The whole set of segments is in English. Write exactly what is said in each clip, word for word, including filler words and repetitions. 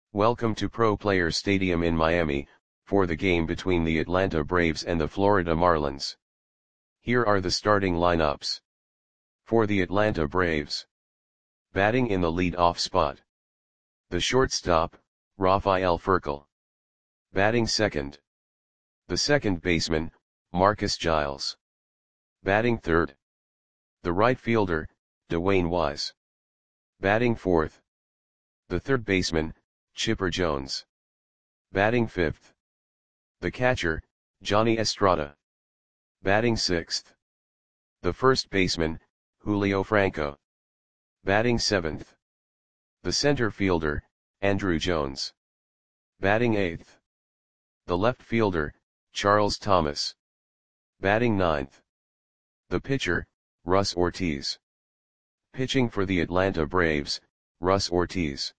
Welcome to Pro Players Stadium in Miami, for the game between the Atlanta Braves and the Florida Marlins. Here are the starting lineups. For the Atlanta Braves. Batting in the lead-off spot. The shortstop, Rafael Furcal. Batting second. The second baseman, Marcus Giles. Batting third. The right fielder, Dwayne Wise. Batting fourth. The third baseman, Chipper Jones. Batting fifth. The catcher, Johnny Estrada. Batting sixth. The first baseman, Julio Franco. Batting seventh. The center fielder, Andruw Jones. Batting eighth. The left fielder, Charles Thomas. Batting ninth. The pitcher, Russ Ortiz. Pitching for the Atlanta Braves, Russ Ortiz.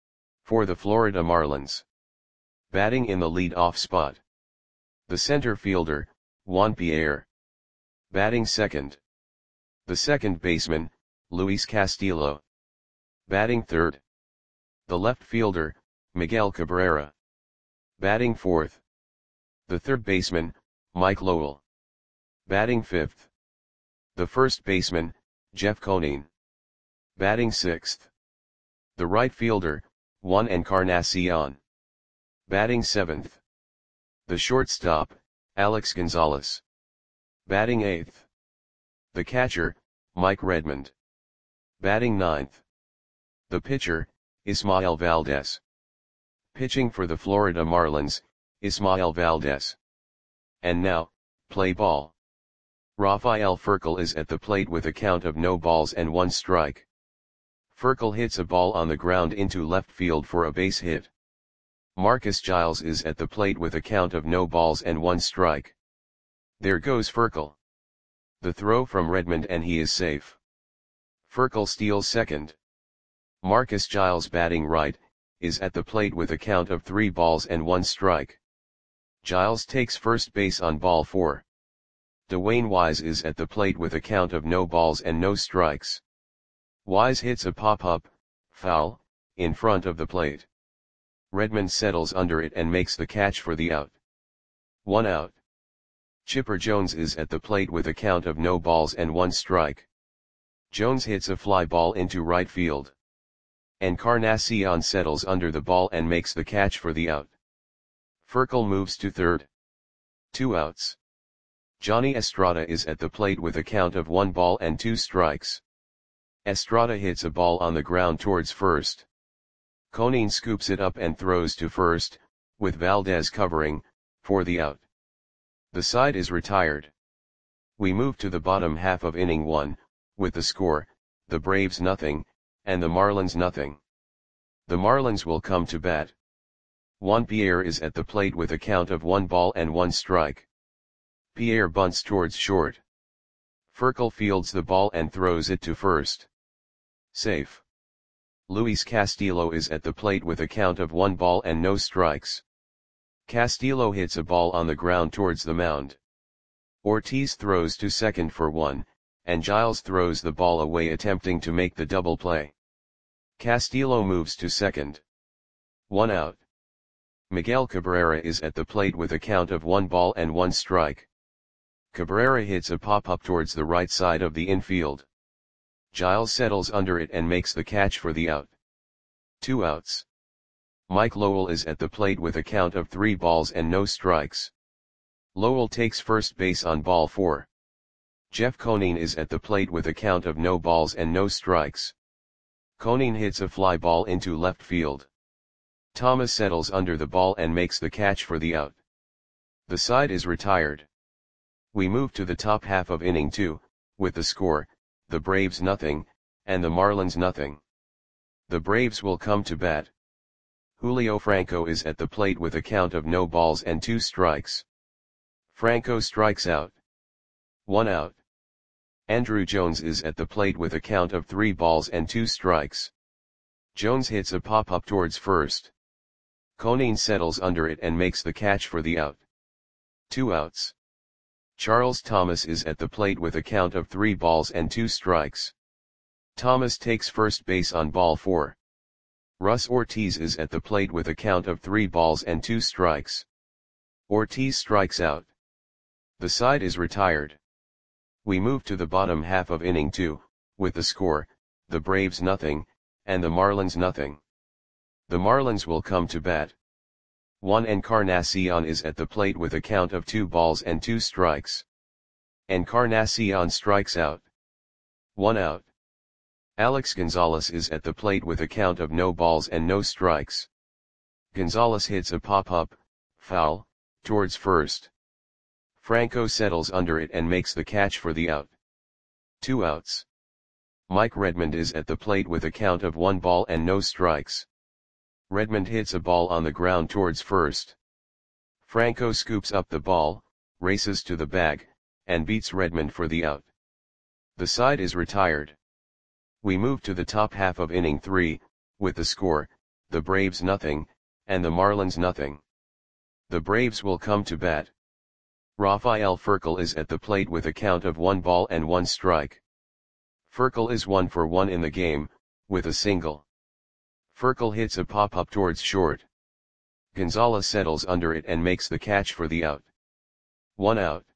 For the Florida Marlins. Batting in the lead-off spot. The center fielder, Juan Pierre. Batting second. The second baseman, Luis Castillo. Batting third. The left fielder, Miguel Cabrera. Batting fourth. The third baseman, Mike Lowell. Batting fifth. The first baseman, Jeff Conine. Batting sixth. The right fielder, Juan Encarnacion. Batting seventh. The shortstop, Alex Gonzalez. Batting eighth. The catcher, Mike Redmond. Batting ninth. The pitcher, Ismael Valdez. Pitching for the Florida Marlins, Ismael Valdez. And now, play ball. Rafael Furcal is at the plate with a count of no balls and one strike. Furcal hits a ball on the ground into left field for a base hit. Marcus Giles is at the plate with a count of no balls and one strike. There goes Furcal. The throw from Redmond and he is safe. Furcal steals second. Marcus Giles, batting right, is at the plate with a count of three balls and one strike. Giles takes first base on ball four. Dwayne Wise is at the plate with a count of no balls and no strikes. Wise hits a pop-up, foul, in front of the plate. Redmond settles under it and makes the catch for the out. One out. Chipper Jones is at the plate with a count of no balls and one strike. Jones hits a fly ball into right field. Encarnacion settles under the ball and makes the catch for the out. Furcal moves to third. Two outs. Johnny Estrada is at the plate with a count of one ball and two strikes. Estrada hits a ball on the ground towards first. Conine scoops it up and throws to first, with Valdez covering, for the out. The side is retired. We move to the bottom half of inning one, with the score, the Braves nothing, and the Marlins nothing. The Marlins will come to bat. Juan Pierre is at the plate with a count of one ball and one strike. Pierre bunts towards short. Furcal fields the ball and throws it to first. Safe. Luis Castillo is at the plate with a count of one ball and no strikes. Castillo hits a ball on the ground towards the mound. Ortiz throws to second for one, and Giles throws the ball away attempting to make the double play. Castillo moves to second. One out. Miguel Cabrera is at the plate with a count of one ball and one strike. Cabrera hits a pop-up towards the right side of the infield. Giles settles under it and makes the catch for the out. Two outs. Mike Lowell is at the plate with a count of three balls and no strikes. Lowell takes first base on ball four. Jeff Conine is at the plate with a count of no balls and no strikes. Conine hits a fly ball into left field. Thomas settles under the ball and makes the catch for the out. The side is retired. We move to the top half of inning two, with the score, the Braves nothing, and the Marlins nothing. The Braves will come to bat. Julio Franco is at the plate with a count of no balls and two strikes. Franco strikes out. One out. Andruw Jones is at the plate with a count of three balls and two strikes. Jones hits a pop-up towards first. Conine settles under it and makes the catch for the out. Two outs. Charles Thomas is at the plate with a count of three balls and two strikes. Thomas takes first base on ball four. Russ Ortiz is at the plate with a count of three balls and two strikes. Ortiz strikes out. The side is retired. We move to the bottom half of inning two, with the score, the Braves nothing, and the Marlins nothing. The Marlins will come to bat. Juan Encarnacion is at the plate with a count of two balls and two strikes. Encarnacion strikes out. One out. Alex Gonzalez is at the plate with a count of no balls and no strikes. Gonzalez hits a pop-up, foul, towards first. Franco settles under it and makes the catch for the out. Two outs. Mike Redmond is at the plate with a count of one ball and no strikes. Redmond hits a ball on the ground towards first. Franco scoops up the ball, races to the bag, and beats Redmond for the out. The side is retired. We move to the top half of inning three, with the score, the Braves nothing, and the Marlins nothing. The Braves will come to bat. Rafael Furcal is at the plate with a count of one ball and one strike. Furcal is one for one in the game, with a single. Furcal hits a pop-up towards short. Gonzalez settles under it and makes the catch for the out. One out.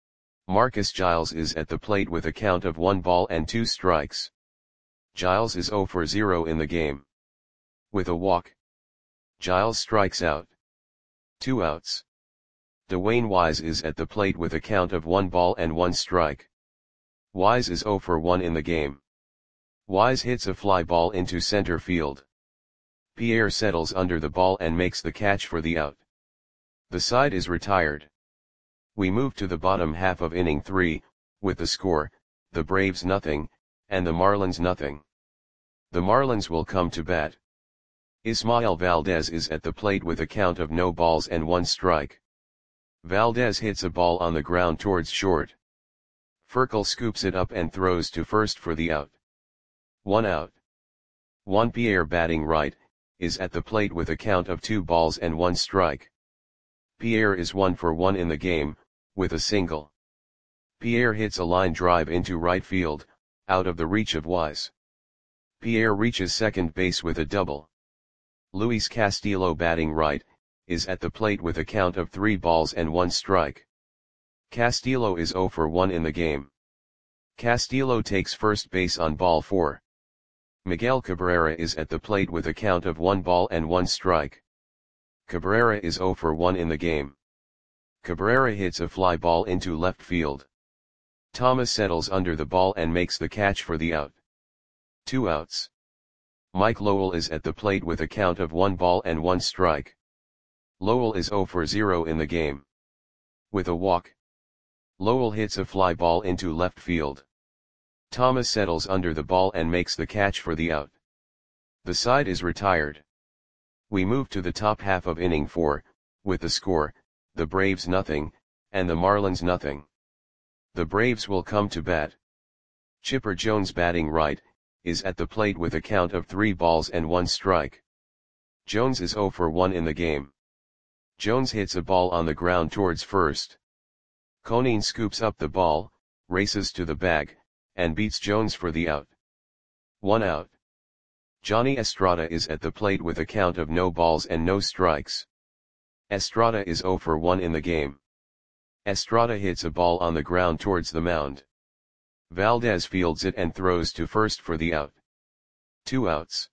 Marcus Giles is at the plate with a count of one ball and two strikes. Giles is zero for zero in the game. With a walk. Giles strikes out. Two outs. Dwayne Wise is at the plate with a count of one ball and one strike. Wise is zero for one in the game. Wise hits a fly ball into center field. Pierre settles under the ball and makes the catch for the out. The side is retired. We move to the bottom half of inning three, with the score, the Braves nothing, and the Marlins nothing. The Marlins will come to bat. Ismael Valdez is at the plate with a count of no balls and one strike. Valdez hits a ball on the ground towards short. Furcal scoops it up and throws to first for the out. One out. Juan Pierre, batting right, is at the plate with a count of two balls and one strike. Pierre is one for one in the game, with a single. Pierre hits a line drive into right field, out of the reach of Wise. Pierre reaches second base with a double. Luis Castillo, batting right, is at the plate with a count of three balls and one strike. Castillo is zero for one in the game. Castillo takes first base on ball four. Miguel Cabrera is at the plate with a count of one ball and one strike. Cabrera is zero for one in the game. Cabrera hits a fly ball into left field. Thomas settles under the ball and makes the catch for the out. Two outs. Mike Lowell is at the plate with a count of one ball and one strike. Lowell is zero for zero in the game. With a walk. Lowell hits a fly ball into left field. Thomas settles under the ball and makes the catch for the out. The side is retired. We move to the top half of inning four, with the score, the Braves nothing, and the Marlins nothing. The Braves will come to bat. Chipper Jones, batting right, is at the plate with a count of three balls and one strike. Jones is zero for one in the game. Jones hits a ball on the ground towards first. Conine scoops up the ball, races to the bag, and beats Jones for the out. One out. Johnny Estrada is at the plate with a count of no balls and no strikes. Estrada is zero for one in the game. Estrada hits a ball on the ground towards the mound. Valdez fields it and throws to first for the out. Two outs.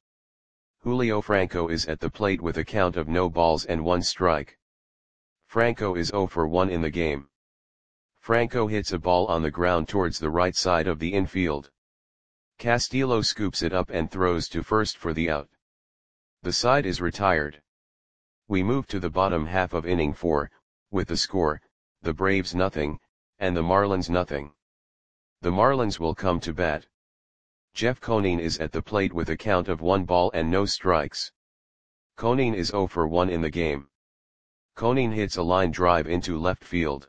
Julio Franco is at the plate with a count of no balls and one strike. Franco is zero for one in the game. Franco hits a ball on the ground towards the right side of the infield. Castillo scoops it up and throws to first for the out. The side is retired. We move to the bottom half of inning four, with the score, the Braves nothing, and the Marlins nothing. The Marlins will come to bat. Jeff Conine is at the plate with a count of one ball and no strikes. Conine is zero for one in the game. Conine hits a line drive into left field.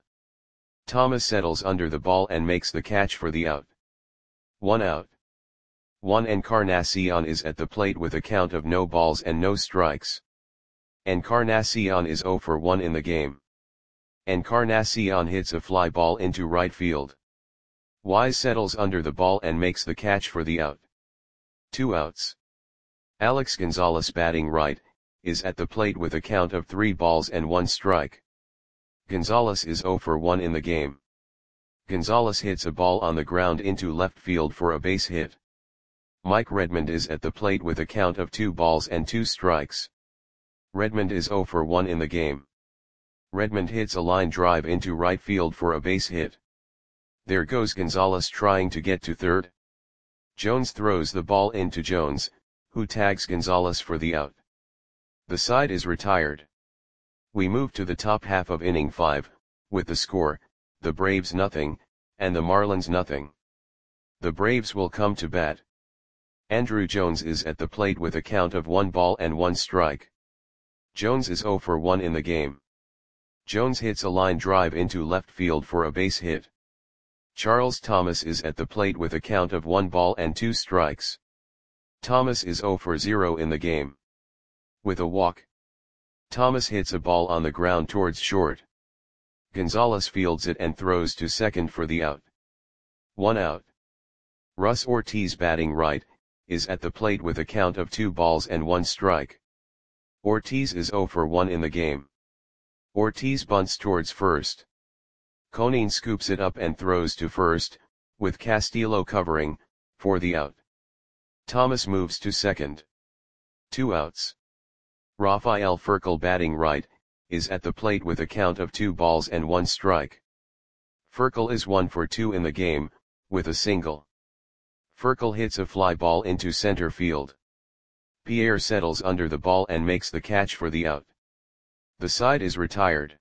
Thomas settles under the ball and makes the catch for the out. One out. Juan Encarnacion is at the plate with a count of no balls and no strikes. Encarnacion is zero for one in the game. Encarnacion hits a fly ball into right field. Wise settles under the ball and makes the catch for the out. Two outs. Alex Gonzalez batting right, is at the plate with a count of three balls and one strike. Gonzalez is zero for one in the game. Gonzalez hits a ball on the ground into left field for a base hit. Mike Redmond is at the plate with a count of two balls and two strikes. Redmond is zero for one in the game. Redmond hits a line drive into right field for a base hit. There goes Gonzalez trying to get to third. Jones throws the ball into Jones, who tags Gonzalez for the out. The side is retired. We move to the top half of inning five, with the score, the Braves nothing, and the Marlins nothing. The Braves will come to bat. Andruw Jones is at the plate with a count of one ball and one strike. Jones is zero for one in the game. Jones hits a line drive into left field for a base hit. Charles Thomas is at the plate with a count of one ball and two strikes. Thomas is zero for zero in the game. With a walk, Thomas hits a ball on the ground towards short. Gonzalez fields it and throws to second for the out. One out. Russ Ortiz batting right, is at the plate with a count of two balls and one strike. Ortiz is zero for one in the game. Ortiz bunts towards first. Conine scoops it up and throws to first, with Castillo covering, for the out. Thomas moves to second. Two outs. Rafael Furcal batting right, is at the plate with a count of two balls and one strike. Furcal is one for two in the game, with a single. Furcal hits a fly ball into center field. Pierre settles under the ball and makes the catch for the out. The side is retired.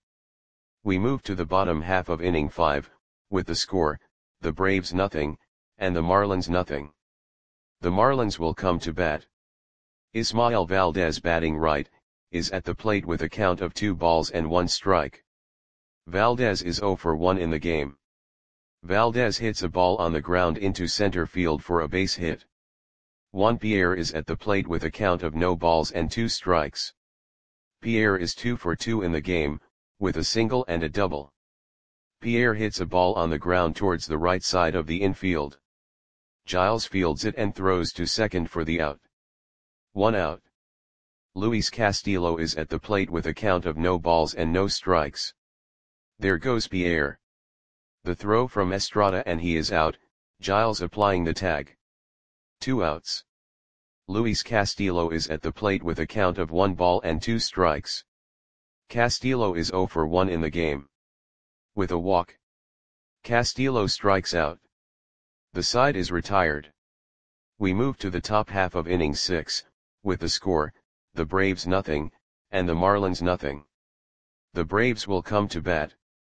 We move to the bottom half of inning five, with the score, the Braves nothing, and the Marlins nothing. The Marlins will come to bat. Ismael Valdez batting right, is at the plate with a count of two balls and one strike. Valdez is zero for one in the game. Valdez hits a ball on the ground into center field for a base hit. Juan Pierre is at the plate with a count of no balls and two strikes. Pierre is two for two in the game, with a single and a double. Pierre hits a ball on the ground towards the right side of the infield. Giles fields it and throws to second for the out. One out. Luis Castillo is at the plate with a count of no balls and no strikes. There goes Pierre. The throw from Estrada and he is out, Giles applying the tag. Two outs. Luis Castillo is at the plate with a count of one ball and two strikes. Castillo is zero for one in the game. With a walk, Castillo strikes out. The side is retired. We move to the top half of inning six, with the score, the Braves nothing, and the Marlins nothing. The Braves will come to bat.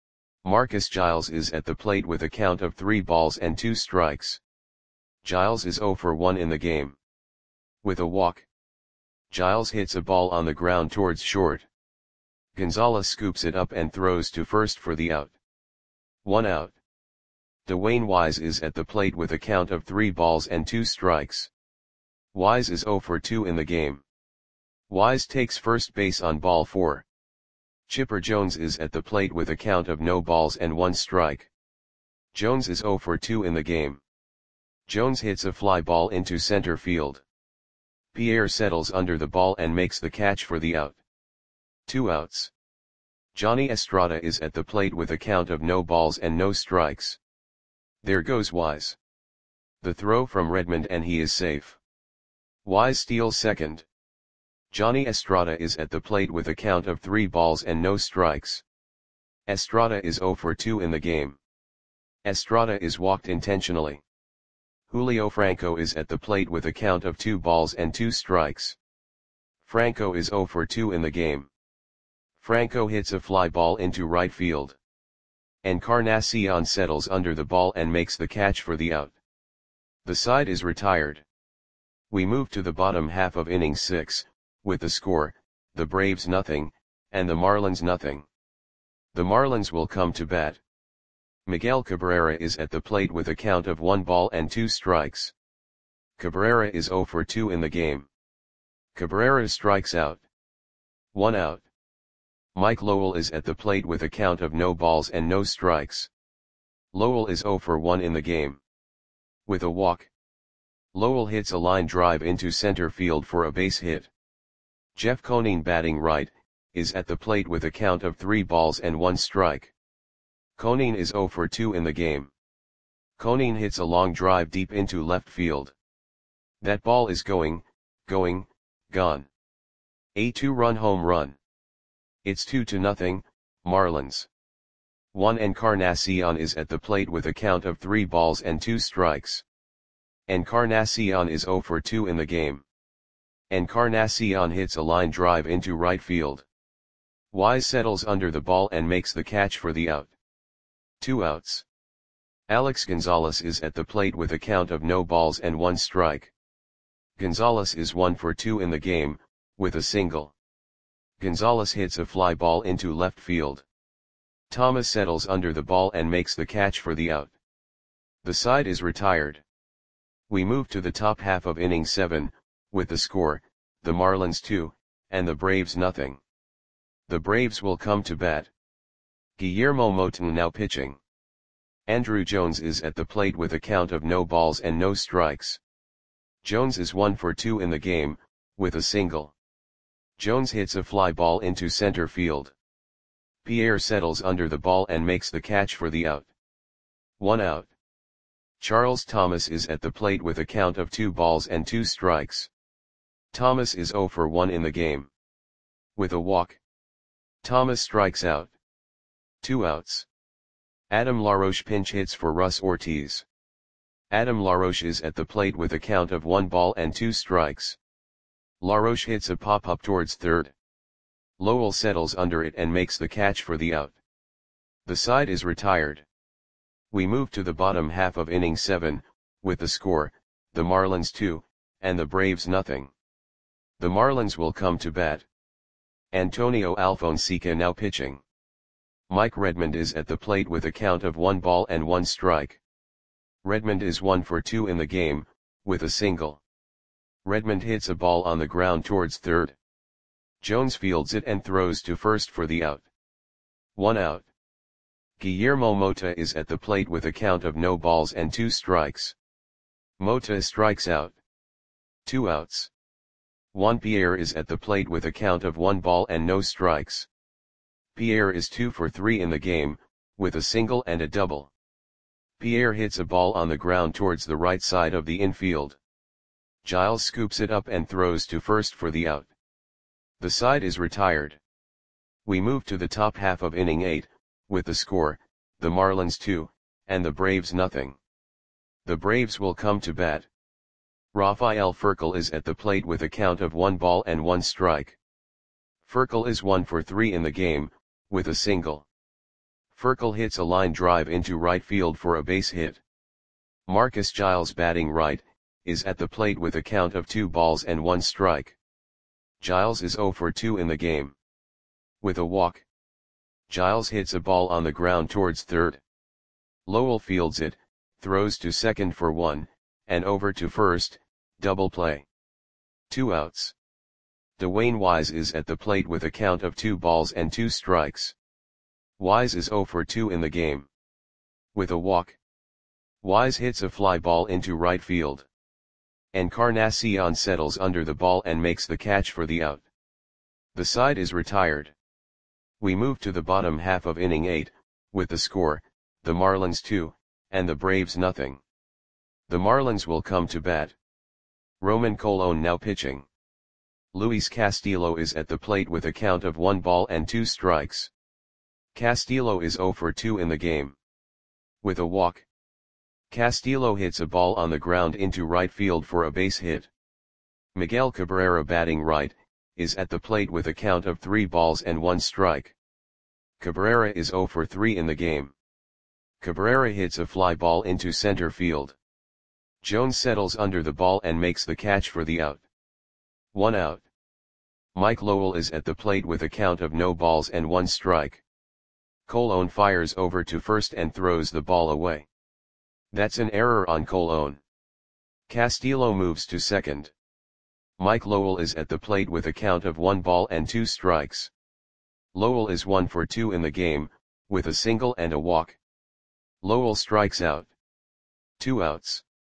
Marcus Giles is at the plate with a count of three balls and two strikes. Giles is zero for one in the game. With a walk, Giles hits a ball on the ground towards short. Gonzalez scoops it up and throws to first for the out. One out. Dwayne Wise is at the plate with a count of three balls and two strikes. Wise is zero for two in the game. Wise takes first base on ball four. Chipper Jones is at the plate with a count of no balls and one strike. Jones is zero for two in the game. Jones hits a fly ball into center field. Pierre settles under the ball and makes the catch for the out. Two outs. Johnny Estrada is at the plate with a count of no balls and no strikes. There goes Wise. The throw from Redmond and he is safe. Wise steals second. Johnny Estrada is at the plate with a count of three balls and no strikes. Estrada is zero for two in the game. Estrada is walked intentionally. Julio Franco is at the plate with a count of two balls and two strikes. Franco is zero for two in the game. Franco hits a fly ball into right field. Encarnacion settles under the ball and makes the catch for the out. The side is retired. We move to the bottom half of inning six, with the score, the Braves nothing, and the Marlins nothing. The Marlins will come to bat. Miguel Cabrera is at the plate with a count of one ball and two strikes. Cabrera is zero for two in the game. Cabrera strikes out. One out. Mike Lowell is at the plate with a count of no balls and no strikes. Lowell is zero for one in the game. With a walk, Lowell hits a line drive into center field for a base hit. Jeff Conine, batting right, is at the plate with a count of three balls and one strike. Conine is oh for two in the game. Conine hits a long drive deep into left field. That ball is going, going, gone. A two-run home run. It's two to nothing, Marlins. Juan Encarnacion is at the plate with a count of three balls and two strikes. Encarnacion is oh for two in the game. Encarnacion hits a line drive into right field. Wise settles under the ball and makes the catch for the out. Two outs. Alex Gonzalez is at the plate with a count of no balls and one strike. Gonzalez is one for two in the game, with a single. Gonzalez hits a fly ball into left field. Thomas settles under the ball and makes the catch for the out. The side is retired. We move to the top half of inning seven, with the score, the Marlins two, and the Braves nothing. The Braves will come to bat. Guillermo Moton now pitching. Andruw Jones is at the plate with a count of no balls and no strikes. Jones is one for two in the game, with a single. Jones hits a fly ball into center field. Pierre settles under the ball and makes the catch for the out. One out. Charles Thomas is at the plate with a count of two balls and two strikes. Thomas is oh for one in the game. With a walk. Thomas strikes out. Two outs. Adam LaRoche pinch hits for Russ Ortiz. Adam LaRoche is at the plate with a count of one ball and two strikes. LaRoche hits a pop-up towards third. Lowell settles under it and makes the catch for the out. The side is retired. We move to the bottom half of inning seven, with the score, the Marlins two, and the Braves nothing. The Marlins will come to bat. Antonio Alfonseca now pitching. Mike Redmond is at the plate with a count of one ball and one strike. Redmond is one for two in the game, with a single. Redmond hits a ball on the ground towards third. Jones fields it and throws to first for the out. One out. Guillermo Mota is at the plate with a count of no balls and two strikes. Mota strikes out. Two outs. Juan Pierre is at the plate with a count of one ball and no strikes. Pierre is two for three in the game, with a single and a double. Pierre hits a ball on the ground towards the right side of the infield. Giles scoops it up and throws to first for the out. The side is retired. We move to the top half of inning eight, with the score, the Marlins two, and the Braves nothing. The Braves will come to bat. Rafael Furcal is at the plate with a count of one ball and one strike. Furcal is one for three in the game, with a single. Furcal hits a line drive into right field for a base hit. Marcus Giles, batting right, is at the plate with a count of two balls and one strike. Giles is oh for two in the game. With a walk. Giles hits a ball on the ground towards third. Lowell fields it, throws to second for one, and over to first, double play. Two outs. Dwayne Wise is at the plate with a count of two balls and two strikes. Wise is oh for two in the game. With a walk. Wise hits a fly ball into right field. Encarnacion settles under the ball and makes the catch for the out. The side is retired. We move to the bottom half of inning eight, with the score, the Marlins two, and the Braves nothing. The Marlins will come to bat. Roman Colon now pitching. Luis Castillo is at the plate with a count of one ball and two strikes. Castillo is oh for two in the game. With a walk. Castillo hits a ball on the ground into right field for a base hit. Miguel Cabrera, batting right, is at the plate with a count of three balls and one strike. Cabrera is oh for three in the game. Cabrera hits a fly ball into center field. Jones settles under the ball and makes the catch for the out. One out. Mike Lowell is at the plate with a count of no balls and one strike. Colon fires over to first and throws the ball away. That's an error on Colon. Castillo moves to second. Mike Lowell is at the plate with a count of one ball and two strikes. Lowell is one for two in the game, with a single and a walk. Lowell strikes out. Two outs.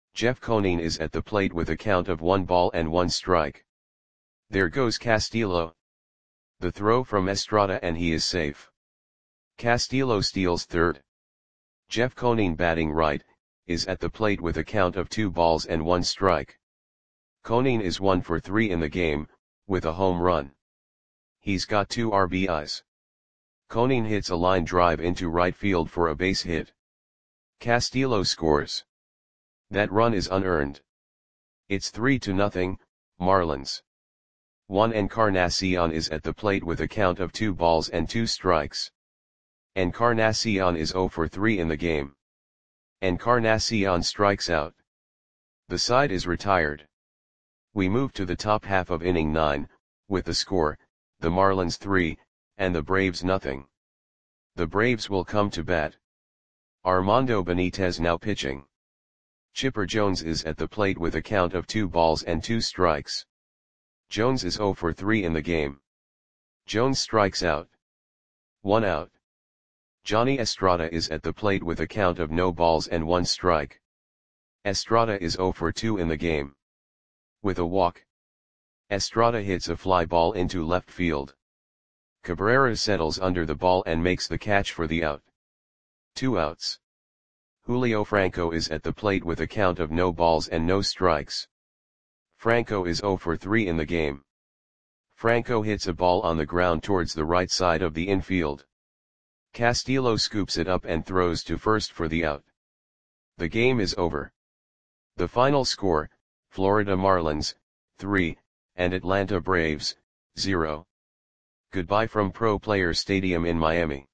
Jeff Conine is at the plate with a count of one ball and one strike. There goes Castillo. The throw from Estrada and he is safe. Castillo steals third. Jeff Conine, batting right, is at the plate with a count of two balls and one strike. Conine is one for three in the game, with a home run. He's got two R B Is. Conine hits a line drive into right field for a base hit. Castillo scores. That run is unearned. It's three to nothing, Marlins. Juan Encarnacion is at the plate with a count of two balls and two strikes. Encarnacion is zero for three in the game. Encarnacion strikes out. The side is retired. We move to the top half of inning nine, with the score, the Marlins three, and the Braves nothing. The Braves will come to bat. Armando Benitez now pitching. Chipper Jones is at the plate with a count of two balls and two strikes. Jones is zero for three in the game. Jones strikes out. One out. Johnny Estrada is at the plate with a count of no balls and one strike. Estrada is zero for two in the game. With a walk, Estrada hits a fly ball into left field. Cabrera settles under the ball and makes the catch for the out. Two outs. Julio Franco is at the plate with a count of no balls and no strikes. Franco is zero for three in the game. Franco hits a ball on the ground towards the right side of the infield. Castillo scoops it up and throws to first for the out. The game is over. The final score, Florida Marlins, three, and Atlanta Braves, zero. Goodbye from Pro Player Stadium in Miami.